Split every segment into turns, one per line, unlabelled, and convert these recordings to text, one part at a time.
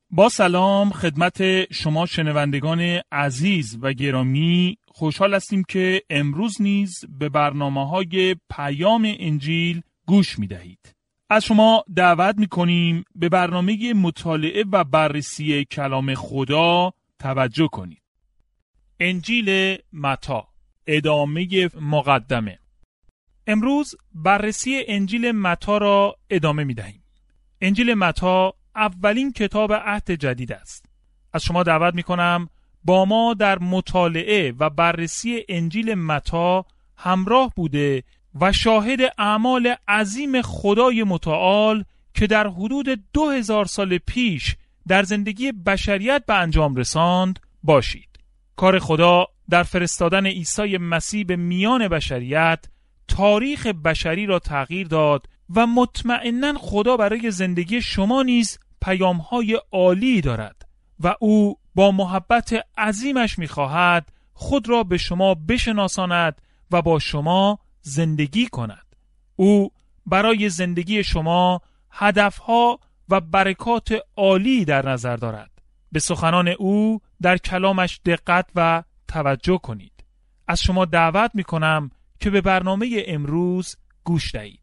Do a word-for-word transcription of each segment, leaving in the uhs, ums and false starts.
با سلام خدمت شما شنوندگان عزیز و گرامی، خوشحال هستیم که امروز نیز به برنامه‌های پیام انجیل گوش می‌دهید. از شما دعوت می‌کنیم به برنامه مطالعه و بررسی کلام خدا توجه کنید. انجیل متی، ادامه مقدمه. امروز بررسی انجیل متی را ادامه می‌دهیم. انجیل متی اولین کتاب عهد جدید است. از شما دعوت می‌کنم با ما در مطالعه و بررسی انجیل متی همراه بوده و شاهد اعمال عظیم خدای متعال که در حدود دو هزار سال پیش در زندگی بشریت به انجام رساند باشید. کار خدا در فرستادن عیسی مسیح به میان بشریت تاریخ بشری را تغییر داد و مطمئناً خدا برای زندگی شما نیز پیام‌های عالی دارد و او با محبت عظیمش می‌خواهد خود را به شما بشناساند و با شما زندگی کند. او برای زندگی شما هدفها و برکات عالی در نظر دارد. به سخنان او در کلامش دقت و توجه کنید. از شما دعوت می‌کنم که به برنامه امروز گوش دهید.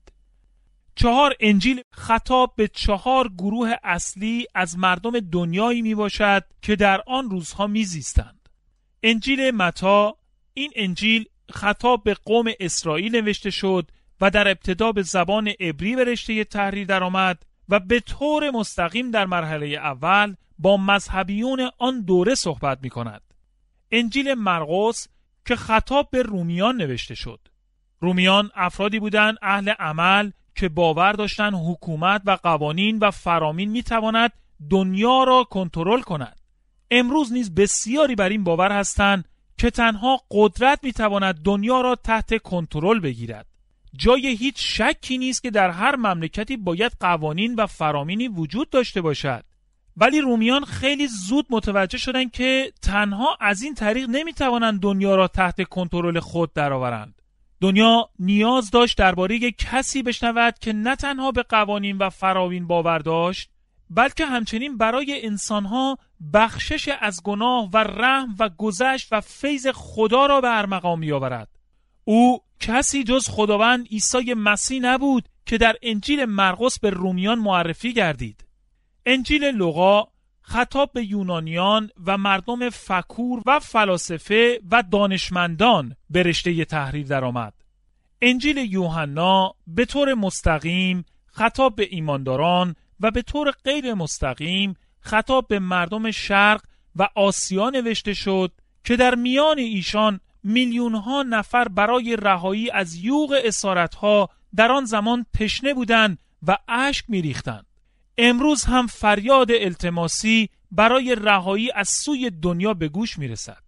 چهار انجیل خطاب به چهار گروه اصلی از مردم دنیایی می باشد که در آن روزها می زیستند. انجیل متی، این انجیل خطاب به قوم اسرائیل نوشته شد و در ابتدا به زبان عبری به رشته تحریر درآمد و به طور مستقیم در مرحله اول با مذهبیون آن دوره صحبت می کند. انجیل مرقس که خطاب به رومیان نوشته شد. رومیان افرادی بودند اهل عمل که باور داشتند حکومت و قوانین و فرامین میتواند دنیا را کنترل کند. امروز نیز بسیاری بر این باور هستند که تنها قدرت میتواند دنیا را تحت کنترل بگیرد. جای هیچ شکی نیست که در هر مملکتی باید قوانین و فرامینی وجود داشته باشد. ولی رومیان خیلی زود متوجه شدند که تنها از این طریق نمیتوانند دنیا را تحت کنترل خود درآورند. دنیا نیاز داشت درباره کسی بشنود که نه تنها به قوانین و فرامین باور داشت، بلکه همچنین برای انسانها بخشش از گناه و رحم و گذشت و فیض خدا را به ارمغان می‌آورد. او کسی جز خداوند عیسی مسیح نبود که در انجیل مرقس به رومیان معرفی گردید. انجیل لوقا خطاب به یونانیان و مردم فکور و فلاسفه و دانشمندان به رشته تحریر درآمد. انجیل یوحنا به طور مستقیم خطاب به ایمانداران و به طور غیر مستقیم خطاب به مردم شرق و آسیا نوشته شد که در میان ایشان میلیون ها نفر برای رهایی از یوغ اسارت‌ها در آن زمان تشنه بودند و اشک می‌ریختند. امروز هم فریاد التماسی برای رهایی از سوی دنیا به گوش میرسد.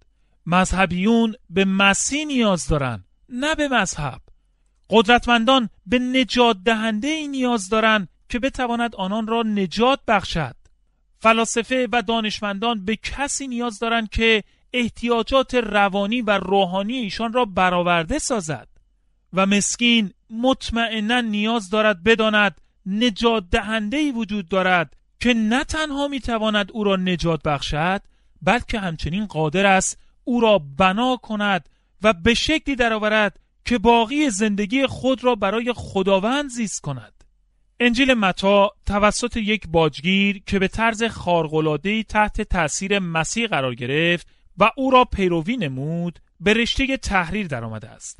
مذهبیون به مسیح نیاز دارند، نه به مذهب. قدرتمندان به نجات دهنده ای نیاز دارند که بتواند آنان را نجات بخشد. فلاسفه و دانشمندان به کسی نیاز دارند که احتیاجات روانی و روحانی ایشان را برآورده سازد. و مسکین مطمئناً نیاز دارد بداند نجات دهنده‌ای وجود دارد که نه تنها میتواند او را نجات بخشد، بلکه همچنین قادر است او را بنا کند و به شکلی درآورد که باقی زندگی خود را برای خداوند زیست کند. انجیل متی توسط یک باجگیر که به طرز خارق‌العاده‌ای تحت تأثیر مسیح قرار گرفت و او را پیروی نمود به رشته تحریر درآمده است.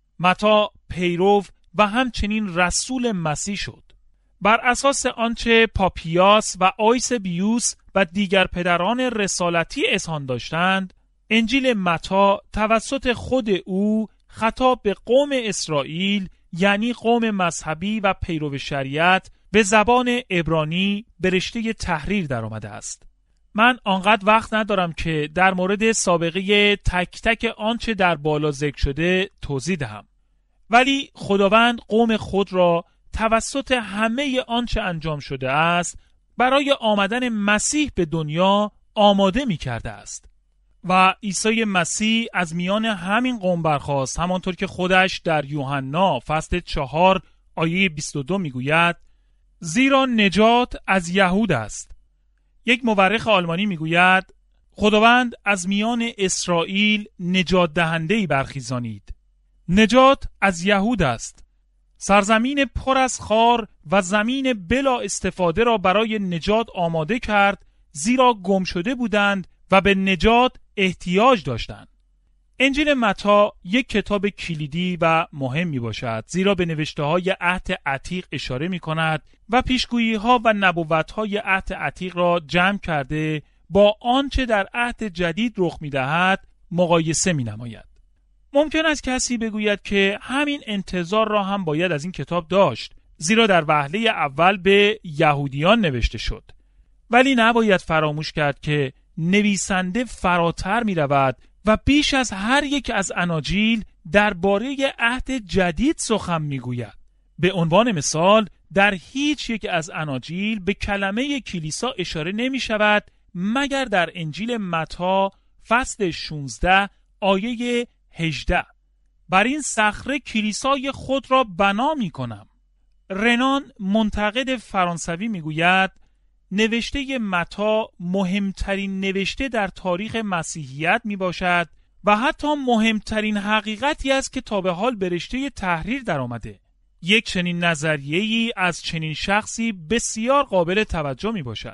متی پیرو و همچنین رسول مسیح شد. بر اساس آنچه پاپیاس و آیسبیوس و دیگر پدران رسالتی اذعان داشتند، انجیل متی توسط خود او خطاب به قوم اسرائیل، یعنی قوم مذهبی و پیرو شریعت، به زبان عبرانی به رشته تحریر درآمده است. من آنقدر وقت ندارم که در مورد سابقه تک تک آنچه در بالا ذکر شده توضیح دهم، ولی خداوند قوم خود را توسط همه آنچه انجام شده است برای آمدن مسیح به دنیا آماده می کرده است و عیسی مسیح از میان همین قوم برخاست، همانطور که خودش در یوحنا فصل چهار آیه بیست و دو می گوید: زیرا نجات از یهود است، یک مورخ آلمانی میگوید خداوند از میان اسرائیل نجات دهنده‌ای برخیزانید. نجات از یهود است. سرزمین پر از خار و زمین بلا استفاده را برای نجات آماده کرد، زیرا گم شده بودند و به نجات احتیاج داشتند. انجیل متی یک کتاب کلیدی و مهم می باشد، زیرا به نوشته های عهد عتیق اشاره می کند و پیشگویی ها و نبوت های عهد عتیق را جمع کرده با آنچه در عهد جدید رخ می دهد مقایسه می نماید. ممکن است کسی بگوید که همین انتظار را هم باید از این کتاب داشت، زیرا در وهله اول به یهودیان نوشته شد. ولی نباید فراموش کرد که نویسنده فراتر می رود و بیش از هر یک از اناجیل درباره عهد جدید سخن می گوید. به عنوان مثال در هیچ یک از اناجیل به کلمه کلیسا اشاره نمی شود مگر در انجیل متی فصل شانزده آیه هجده. بر این صخره کلیسای خود را بنا می کنم. رنان منتقد فرانسوی می گوید نوشته متی مهمترین نوشته در تاریخ مسیحیت می باشد و حتی مهمترین حقیقتی است که تا به حال به رشته تحریر در آمده. یک چنین نظریه‌ای از چنین شخصی بسیار قابل توجه می باشد.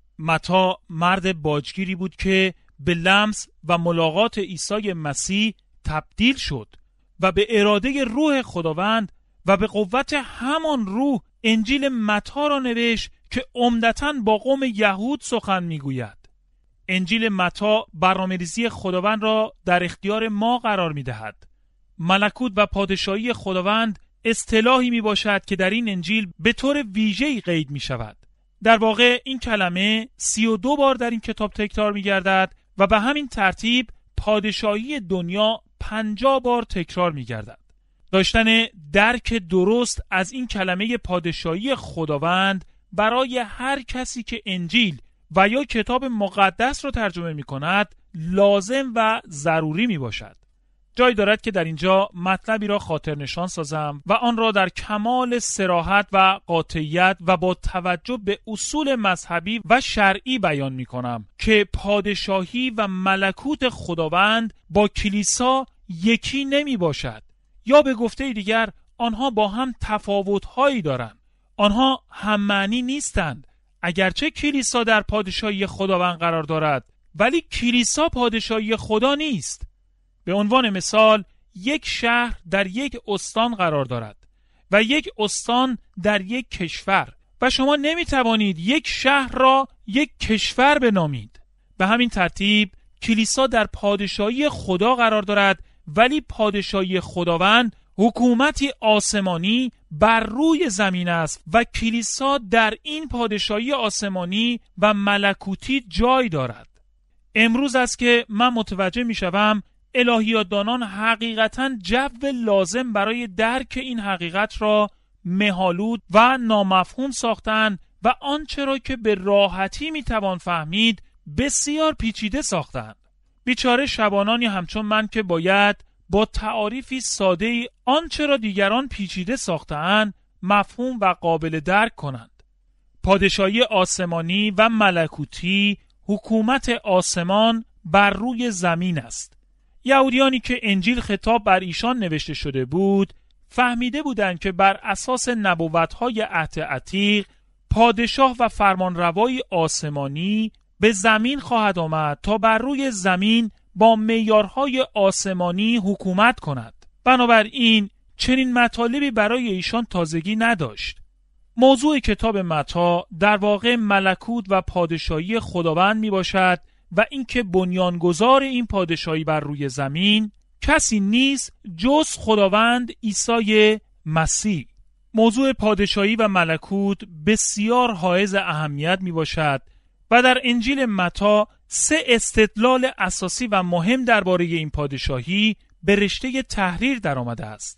متی مرد باجگیری بود که به لمس و ملاقات عیسی مسیح تبدیل شد و به اراده روح خداوند و به قوت همان روح انجیل متی را نوشت که عمدتاً با قوم یهود سخن میگوید. انجیل متی برنامه‌ریزی خداوند را در اختیار ما قرار میدهد. ملکوت و پادشاهی خداوند اصطلاحی می باشد که در این انجیل به طور ویژه‌ای قید می شود. در واقع این کلمه سی و دو بار در این کتاب تکرار می گردد و به همین ترتیب پادشاهی دنیا پنجاه بار تکرار می گردد. داشتن درک درست از این کلمه پادشاهی خداوند برای هر کسی که انجیل و یا کتاب مقدس را ترجمه می کند لازم و ضروری می باشد. جای دارد که در اینجا مطلبی را خاطر نشان سازم و آن را در کمال صراحت و قاطعیت و با توجه به اصول مذهبی و شرعی بیان می کنم که پادشاهی و ملکوت خداوند با کلیسا یکی نمی باشد، یا به گفته دیگر آنها با هم تفاوت‌هایی دارند. آنها هم معنی نیستند. اگرچه کلیسا در پادشاهی خداوند قرار دارد، ولی کلیسا پادشاهی خدا نیست. به عنوان مثال یک شهر در یک استان قرار دارد و یک استان در یک کشور و شما نمی توانید یک شهر را یک کشور بنامید. به همین ترتیب کلیسا در پادشاهی خدا قرار دارد، ولی پادشاهی خداوند حکومتی آسمانی بر روی زمین است و کلیسا در این پادشاهی آسمانی و ملکوتی جای دارد. امروز است که من متوجه می شوم الهیاتدانان حقیقتاً جو لازم برای درک این حقیقت را مه‌آلود و نامفهوم ساختند و آنچه را که به راحتی می توان فهمید بسیار پیچیده ساختند. بیچاره شبانانی همچون من که باید با تعاریفی ساده آنچه را دیگران پیچیده ساختند مفهوم و قابل درک کنند. پادشاهی آسمانی و ملکوتی حکومت آسمان بر روی زمین است. یهودیانی که انجیل خطاب بر ایشان نوشته شده بود فهمیده بودند که بر اساس نبوت‌های عهد عتیق پادشاه و فرمانروای آسمانی به زمین خواهد آمد تا بر روی زمین با معیارهای آسمانی حکومت کند. بنابراین چنین مطالبی برای ایشان تازگی نداشت. موضوع کتاب متی در واقع ملکوت و پادشاهی خداوند می باشد و اینکه بنیانگذار این پادشاهی بر روی زمین کسی نیست جز خداوند عیسی مسیح. موضوع پادشاهی و ملکوت بسیار حائز اهمیت می باشد و در انجیل متی سه استدلال اساسی و مهم درباره این پادشاهی به رشته تحریر در آمده است.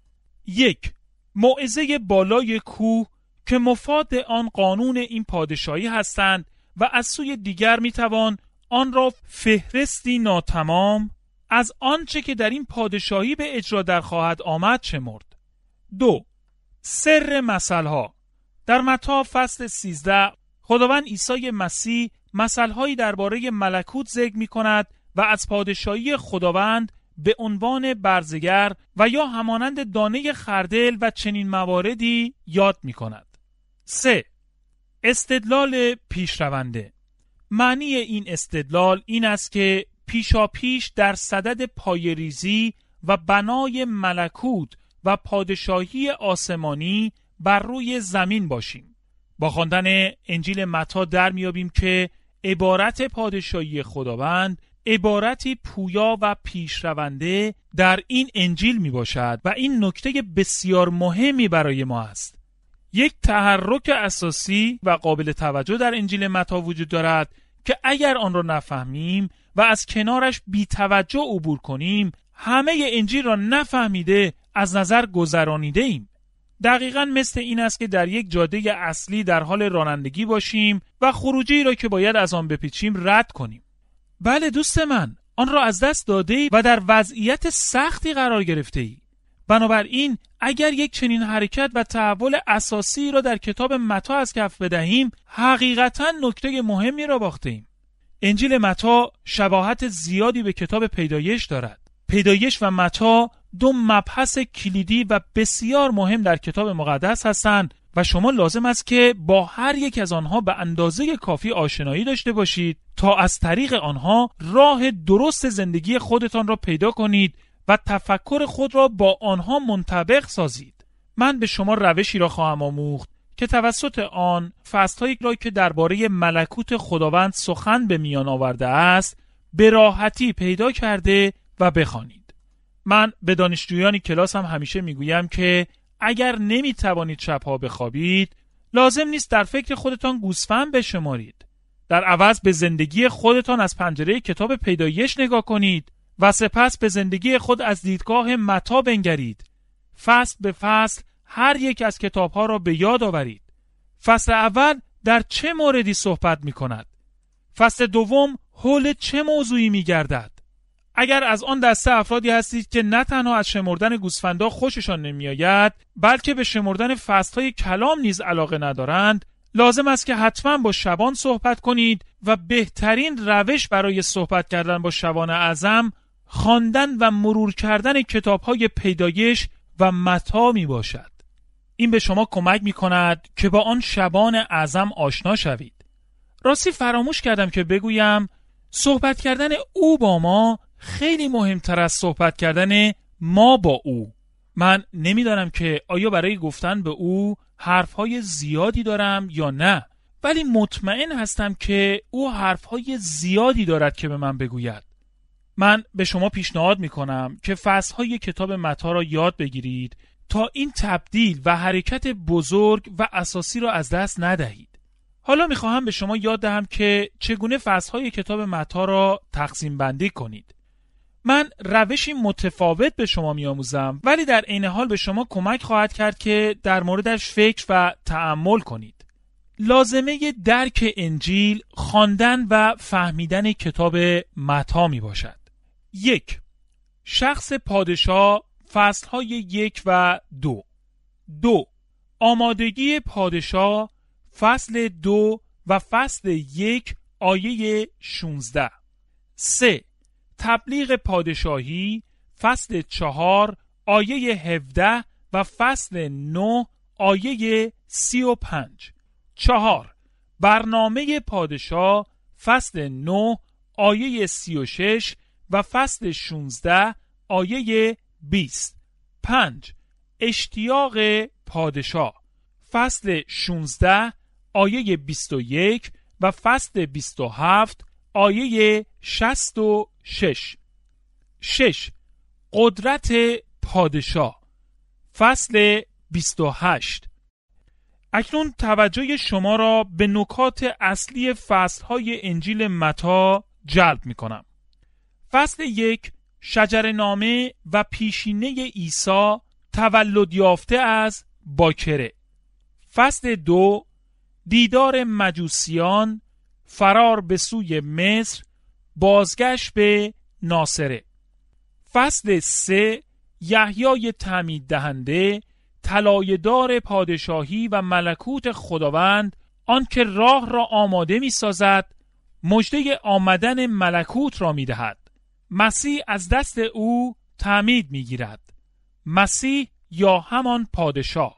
یک، موعظه بالای کوه که مفاد آن قانون این پادشاهی هستند و از سوی دیگر می توان آن را فهرستی ناتمام از آنچه که در این پادشاهی به اجرا در خواهد آمد شمرد. دو، سر مثلها. در متی فصل سیزده خداوند عیسی مسیح مثل‌هایی درباره ملکوت ذکر می‌کند و از پادشاهی خداوند به عنوان برزگر و یا همانند دانه خردل و چنین مواردی یاد می‌کند. سه. استدلال پیشرونده. معنی این استدلال این است که پیشا پیش در صدد پایه‌ریزی و بنای ملکوت و پادشاهی آسمانی بر روی زمین باشیم. با خواندن انجیل متی در میابیم که عبارت پادشاهی خداوند عبارتی پویا و پیشرونده در این انجیل می باشد و این نکته بسیار مهمی برای ما است. یک تحرک اساسی و قابل توجه در انجیل متی وجود دارد که اگر آن را نفهمیم و از کنارش بی توجه عبور کنیم، همه انجیل را نفهمیده از نظر گذرانیده ایم. دقیقاً مثل این است که در یک جاده اصلی در حال رانندگی باشیم و خروجی را که باید از آن بپیچیم رد کنیم. بله دوست من، آن را از دست داده ای و در وضعیت سختی قرار گرفته ای. بنابراین اگر یک چنین حرکت و تحول اساسی را در کتاب متی از کف بدهیم، حقیقتاً نکته مهمی را باخته ایم. انجیل متی شباهت زیادی به کتاب پیدایش دارد. پیدایش و متی دو مبحث کلیدی و بسیار مهم در کتاب مقدس هستند و شما لازم است که با هر یک از آنها به اندازه کافی آشنایی داشته باشید تا از طریق آنها راه درست زندگی خودتان را پیدا کنید و تفکر خود را با آنها منطبق سازید. من به شما روشی را خواهم آموخت که توسط آن فصل‌هایی را که درباره ملکوت خداوند سخن به میان آورده است به راحتی پیدا کرده و بخوانید. من به دانشجویان کلاسم همیشه میگویم که اگر نمیتوانید شبها بخوابید، لازم نیست در فکر خودتان گوسفند بشمارید. در عوض به زندگی خودتان از پنجره کتاب پیدایش نگاه کنید و سپس به زندگی خود از دیدگاه متی بنگرید. فصل به فصل هر یک از کتابها را به یاد آورید. فصل اول در چه موردی صحبت می کند؟ فصل دوم حول چه موضوعی می گردد؟ اگر از آن دسته افرادی هستید که نه تنها از شمردن گوسفندا خوششان نمی آید، بلکه به شمردن فصلهای کلام نیز علاقه ندارند، لازم است که حتما با شبان صحبت کنید و بهترین روش برای صحبت کردن با شبان اعظم خواندن و مرور کردن کتاب‌های پیدایش و متی می باشد. این به شما کمک می کند که با آن شبان اعظم آشنا شوید. راستی فراموش کردم که بگویم صحبت کردن او با ما خیلی مهمتر از صحبت کردن ما با او. من نمیدانم که آیا برای گفتن به او حرفهای زیادی دارم یا نه، ولی مطمئن هستم که او حرفهای زیادی دارد که به من بگوید. من به شما پیشنهاد میکنم که فصلهای کتاب متی را یاد بگیرید تا این تبدیل و حرکت بزرگ و اساسی را از دست ندهید. حالا میخواهم به شما یاد دهم که چگونه فصلهای کتاب متی را تقسیم بندی کنید. من روشی متفاوت به شما میآموزم، ولی در عین حال به شما کمک خواهد کرد که در موردش فکر و تأمل کنید. لازمه درک انجیل خواندن و فهمیدن کتاب متی می باشد. یک. شخص پادشاه، فصلهای یک و دو. دو. آمادگی پادشاه، فصل دو و فصل یک آیه شونزده. سه. تبلیغ پادشاهی، فصل چهار آیه هفده و فصل نه آیه سی و پنج. چهار. برنامه پادشاه، فصل نه آیه سی و شش و فصل شونزده آیه بیست. پنج. اشتیاق پادشاه، فصل شونزده آیه بیست و یک و فصل بیست و هفت آیه شصت و شش. شش. قدرت پادشاه، فصل بیست و هشت. اکنون توجه شما را به نکات اصلی فصلهای انجیل متی جلب می کنم. فصل یک، شجره‌نامه و پیشینه عیسی تولد یافته از باکره. فصل دو، دیدار مجوسیان، فرار به سوی مصر، بازگشت به ناصره. فصل سه، یحیای تعمید دهنده، طلایه‌دار پادشاهی و ملکوت خداوند، آن که راه را آماده می سازد، مژده آمدن ملکوت را می دهد. مسیح از دست او تعمید می گیرد. مسیح یا همان پادشاه.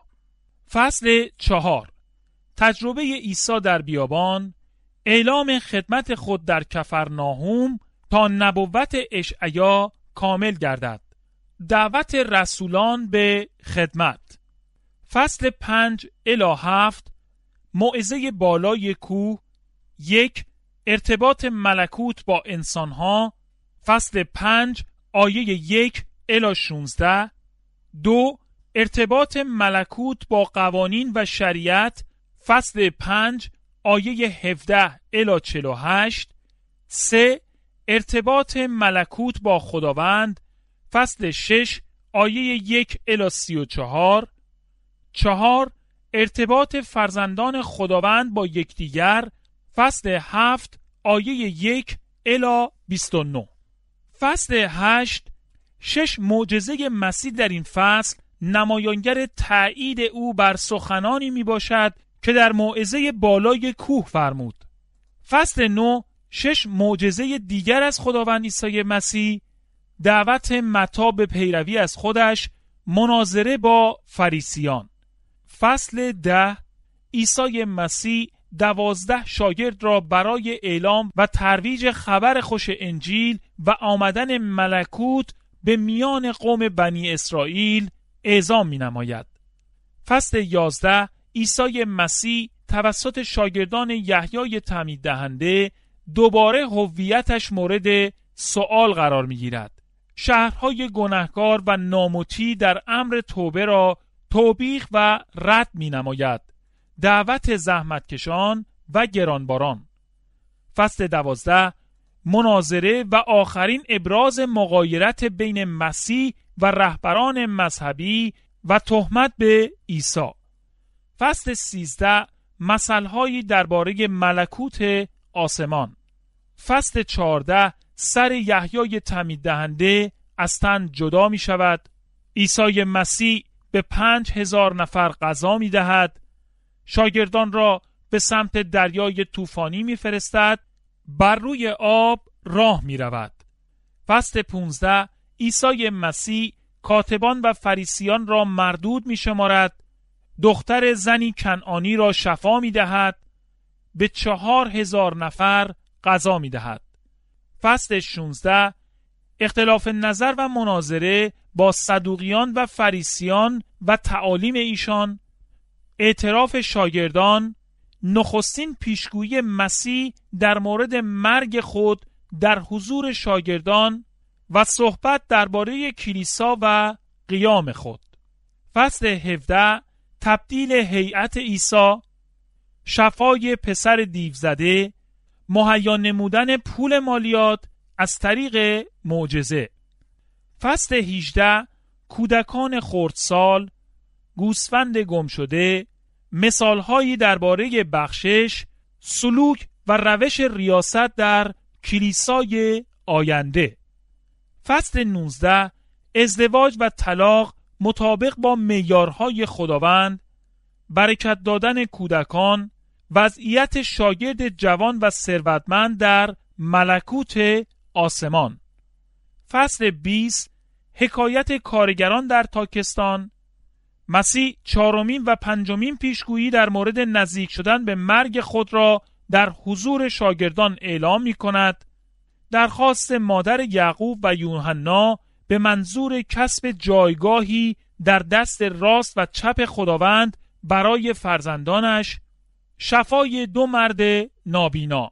فصل چهار. تجربه عیسی در بیابان، اعلام خدمت خود در کفرناهوم تا نبوت اشعیا کامل گردد. دعوت رسولان به خدمت. فصل پنج الی هفت. موعظه بالای کوه. یک. ارتباط ملکوت با انسانها. فصل پنج آیه یک الی شانزده. دو. ارتباط ملکوت با قوانین و شریعت. فصل پنج آیه هفده الی چهل و هشت. سه. ارتباط ملکوت با خداوند. فصل شش آیه یک الی سی و چهار. چهار. ارتباط فرزندان خداوند با یکدیگر. فصل هفت آیه یک الی بیست و نه. فصل هشت. شش معجزه مسیح در این فصل نمایانگر تأیید او بر سخنانی می باشد که در موعظه بالای کوه فرمود. فصل نه. شش معجزه دیگر از خداوند عیسی مسیح، دعوت متی به پیروی از خودش، مناظره با فریسیان. فصل ده. عیسی مسیح دوازده شاگرد را برای اعلام و ترویج خبر خوش انجیل و آمدن ملکوت به میان قوم بنی اسرائیل اعزام می نماید. فصل یازده. عیسی مسیح توسط شاگردان یحیای تعمید دهنده دوباره هویتش مورد سؤال قرار می گیرد. شهرهای گناهکار و نامطیع در امر توبه را توبیخ و رد می نماید. دعوت زحمتکشان و گرانباران. فصل دوازده. مناظره و آخرین ابراز مغایرت بین مسیح و رهبران مذهبی و تهمت به عیسی. فصل سیزده. مثل‌هایی درباره ملکوت آسمان. فصل چهارده. سر یحیای تعمید دهنده از تن جدا می شود. عیسی مسیح به پنج هزار نفر غذا می دهد. شاگردان را به سمت دریای طوفانی می فرستد. بر روی آب راه می رود. فصل پانزده. عیسی مسیح کاتبان و فریسیان را مردود می شمارد. دختر زنی کنعانی را شفا می دهد. به چهار هزار نفر غذا می دهد. فصل شانزده. اختلاف نظر و مناظره با صدوقیان و فریسیان و تعالیم ایشان. اعتراف شاگردان. نخستین پیشگویی مسیح در مورد مرگ خود در حضور شاگردان و صحبت درباره کلیسا و قیام خود. فصل هفده. تبدیل هیئت عیسی. شفای پسر دیوزده. مهیا نمودن پول مالیات از طریق معجزه. فصل هجده. کودکان خردسال. گوسفند گم شده. مثالهایی درباره بخشش، سلوک و روش ریاست در کلیسای آینده. فصل نوزده. ازدواج و طلاق مطابق با معیارهای خداوند. برکت دادن کودکان. وضعیت شاگرد جوان و ثروتمند در ملکوت آسمان. فصل بیست. حکایت کارگران در تاکستان. مسیح چهارمین و پنجمین پیشگویی در مورد نزدیک شدن به مرگ خود را در حضور شاگردان اعلام می کند. درخواست مادر یعقوب و یوحنا به منظور کسب جایگاهی در دست راست و چپ خداوند برای فرزندانش. شفای دو مرد نابینا.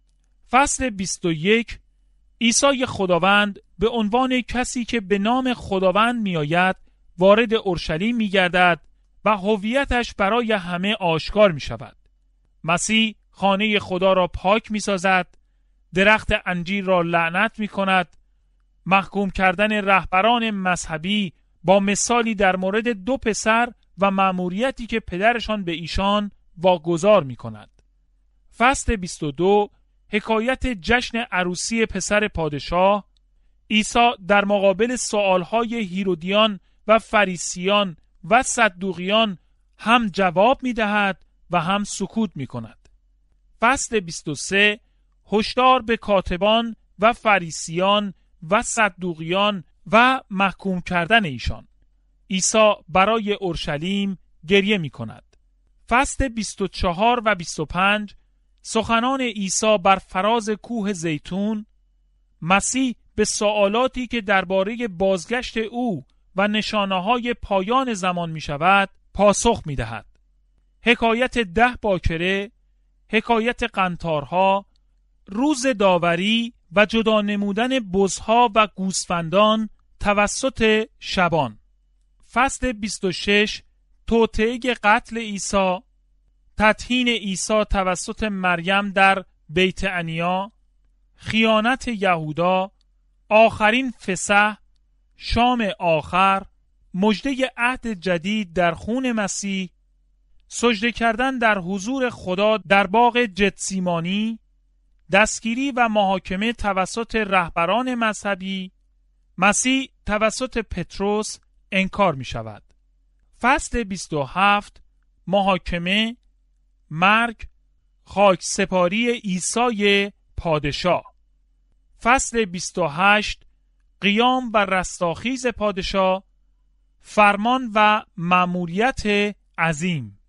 فصل بیست و یک. عیسی خداوند به عنوان کسی که به نام خداوند می آید وارد اورشلیم می گردد و هویتش برای همه آشکار می شود. مسیح خانه خدا را پاک می سازد، درخت انجیر را لعنت می کند، محکوم کردن رهبران مذهبی با مثالی در مورد دو پسر و مأموریتی که پدرشان به ایشان واگذار می کند. فصل بیست و دو. حکایت جشن عروسی پسر پادشاه. عیسی در مقابل سوالهای هیرودیان و فریسیان و صدوقیان هم جواب می دهد و هم سکوت می کند. فصل بیست و سه. هشدار به کاتبان و فریسیان و صدوقیان و محکوم کردن ایشان. عیسی برای اورشلیم گریه می کند. فصل بیست و چهار و بیست و پنج سخنان عیسی بر فراز کوه زیتون. مسیح به سوالاتی که درباره بازگشت او و نشانه‌های پایان زمان می شود پاسخ می دهد. حکایت ده باکره، حکایت قنطارها، روز داوری و جدا نمودن بزها و گوسفندان توسط شبان. فصل بیست و شش توطئه قتل عیسی، تطهین عیسی توسط مریم در بیت عنیا، خیانت یهودا، آخرین فسح، شام آخر، مژده عهد جدید در خون مسیح، سجده کردن در حضور خدا در باغ گتسیمانی، دستگیری و محاکمه توسط رهبران مذهبی، مسیح توسط پتروس انکار می شود. فصل بیست و هفت محاکمه، مرگ، خاک سپاری عیسی پادشاه. فصل بیست و هشت قیام و رستاخیز پادشاه، فرمان و مأموریت عظیم.